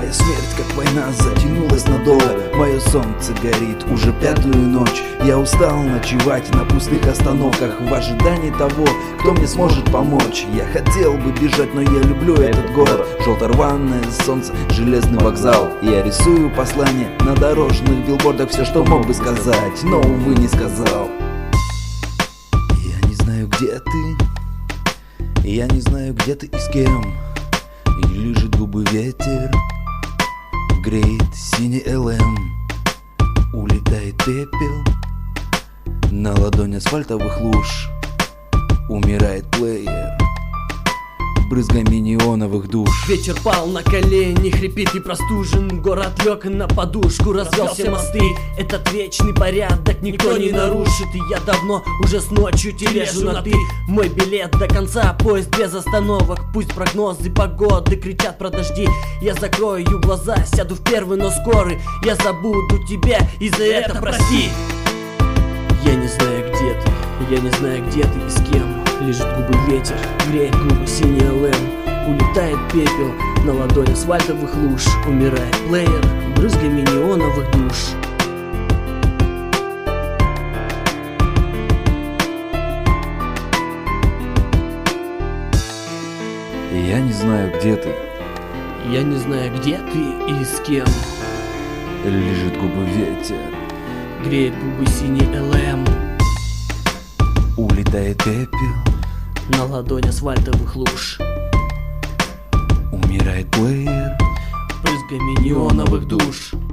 Моя смерть, как война, затянулась надолго. Мое солнце горит уже 5-ю ночь. Я устал ночевать на пустых остановках в ожидании того, кто мне сможет помочь. Я хотел бы бежать, но я люблю этот город. Желто-рваное солнце, железный вокзал. Я рисую послание на дорожных билбордах. Все, что мог бы сказать, но, увы, не сказал. Я не знаю, где ты. Я не знаю, где ты и с кем. И лижет губы ветер, греет синий ЛМ. Улетает пепел на ладонь асфальтовых луж. Умирает плеер брызгами неоновых душ. Вечер пал на колени, хрипит и простужен. Город лег на подушку, развел все мосты. Этот вечный порядок никто не нарушит. И я давно уже с ночью тележу на ты. Мой билет до конца, поезд без остановок. Пусть прогнозы погоды кричат про дожди. Я закрою глаза, сяду в первый, но скорый. Я забуду тебя, и за это прости. Я не знаю, где ты, я не знаю, где ты и с кем. Лежит губы ветер, греет губы синий ЛМ. Улетает пепел на ладонь асфальтовых луж. Умирает плеер брызгами неоновых душ. Я не знаю, где ты. Я не знаю, где ты и с кем. Лежит губы ветер, греет губы синий ЛМ. Улетает пепел на ладонь асфальтовых луж. Умирает плеер брызгами неоновых душ.